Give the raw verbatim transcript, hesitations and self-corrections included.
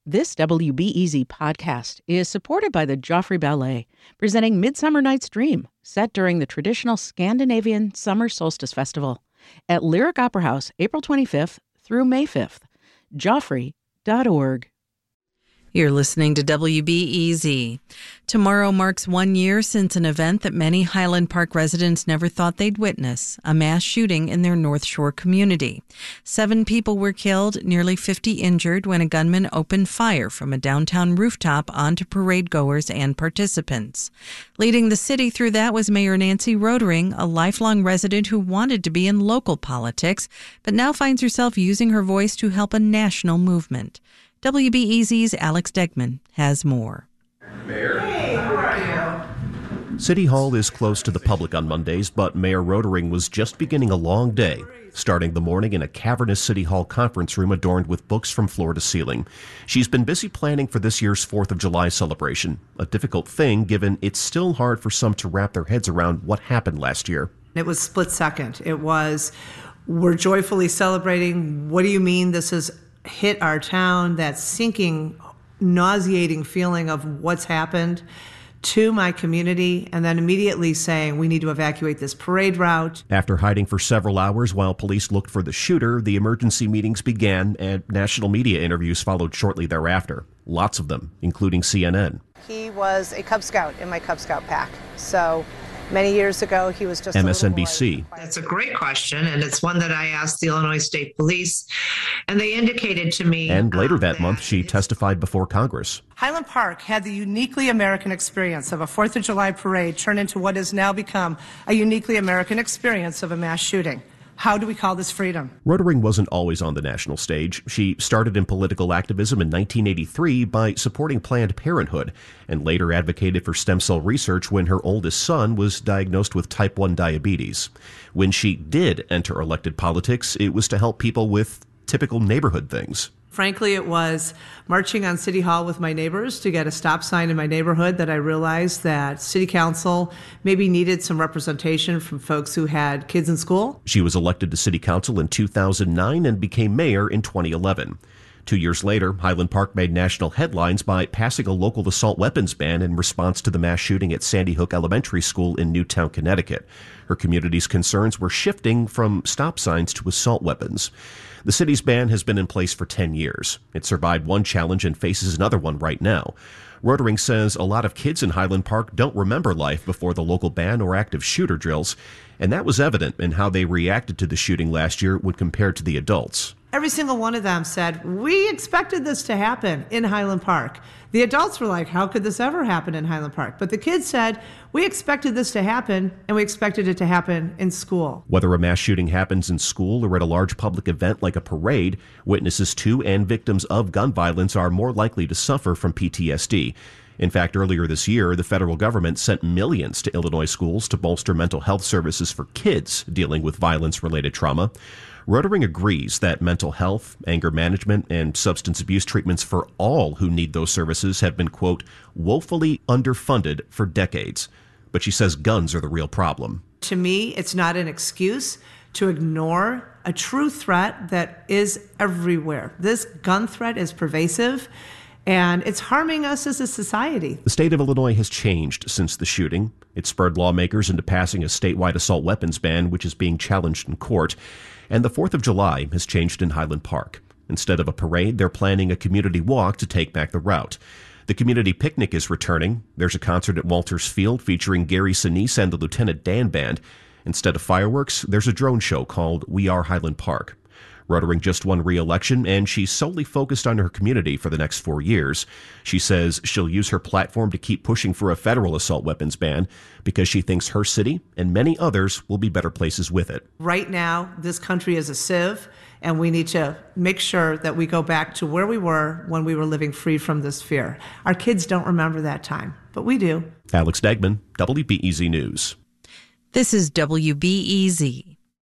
This W B E Z podcast is supported by the Joffrey Ballet, presenting Midsummer Night's Dream, set during the traditional Scandinavian Summer Solstice Festival at Lyric Opera House, April twenty-fifth through May fifth. Joffrey dot org. You're listening to W B E Z. Tomorrow marks one year since an event that many Highland Park residents never thought they'd witness, a mass shooting in their North Shore community. Seven people were killed, nearly fifty injured when a gunman opened fire from a downtown rooftop onto parade goers and participants. Leading the city through that was Mayor Nancy Rotering, a lifelong resident who wanted to be in local politics, but now finds herself using her voice to help a national movement. W B E Z's Alex Degman has more. Mayor. Hey, how are you? City Hall is close to the public on Mondays, but Mayor Rotering was just beginning a long day, starting the morning in a cavernous City Hall conference room adorned with books from floor to ceiling. She's been busy planning for this year's fourth of July celebration, a difficult thing given it's still hard for some to wrap their heads around what happened last year. It was split second. It was, we're joyfully celebrating. What do you mean this has hit our town? That sinking, nauseating feeling of what's happened to my community, and then immediately saying we need to evacuate this parade route. After hiding for several hours while police looked for the shooter, the emergency meetings began and national media interviews followed shortly thereafter. Lots of them, including C N N. He was a Cub Scout in my Cub Scout pack. So many years ago, he was just M S N B C. That's a great question, and it's one that I asked the Illinois State Police, and they indicated to me. And later um, that month, she testified before Congress. Highland Park had the uniquely American experience of a fourth of July parade turn into what has now become a uniquely American experience of a mass shooting. How do we call this freedom? Rotering wasn't always on the national stage. She started in political activism in nineteen eighty-three by supporting Planned Parenthood and later advocated for stem cell research when her oldest son was diagnosed with type one diabetes. When she did enter elected politics, it was to help people with typical neighborhood things. Frankly, it was marching on City Hall with my neighbors to get a stop sign in my neighborhood that I realized that City Council maybe needed some representation from folks who had kids in school. She was elected to City Council in two thousand nine and became mayor in twenty eleven. Two years later, Highland Park made national headlines by passing a local assault weapons ban in response to the mass shooting at Sandy Hook Elementary School in Newtown, Connecticut. Her community's concerns were shifting from stop signs to assault weapons. The city's ban has been in place for ten years. It survived one challenge and faces another one right now. Rotering says a lot of kids in Highland Park don't remember life before the local ban or active shooter drills, and that was evident in how they reacted to the shooting last year when compared to the adults. Every single one of them said, we expected this to happen in Highland Park. The adults were like, how could this ever happen in Highland Park? But the kids said, we expected this to happen, and we expected it to happen in school. Whether a mass shooting happens in school or at a large public event like a parade, witnesses to and victims of gun violence are more likely to suffer from P T S D. In fact, earlier this year, the federal government sent millions to Illinois schools to bolster mental health services for kids dealing with violence-related trauma. Rotering agrees that mental health, anger management, and substance abuse treatments for all who need those services have been, quote, woefully underfunded for decades. But she says guns are the real problem. To me, it's not an excuse to ignore a true threat that is everywhere. This gun threat is pervasive, and it's harming us as a society. The state of Illinois has changed since the shooting. It spurred lawmakers into passing a statewide assault weapons ban, which is being challenged in court. And the fourth of July has changed in Highland Park. Instead of a parade, they're planning a community walk to take back the route. The community picnic is returning. There's a concert at Walters Field featuring Gary Sinise and the Lieutenant Dan Band. Instead of fireworks, there's a drone show called We Are Highland Park. Rotering just won re-election, and she's solely focused on her community for the next four years. She says she'll use her platform to keep pushing for a federal assault weapons ban because she thinks her city and many others will be better places with it. Right now, this country is a sieve, and we need to make sure that we go back to where we were when we were living free from this fear. Our kids don't remember that time, but we do. Alex Degman, W B E Z News. This is W B E Z.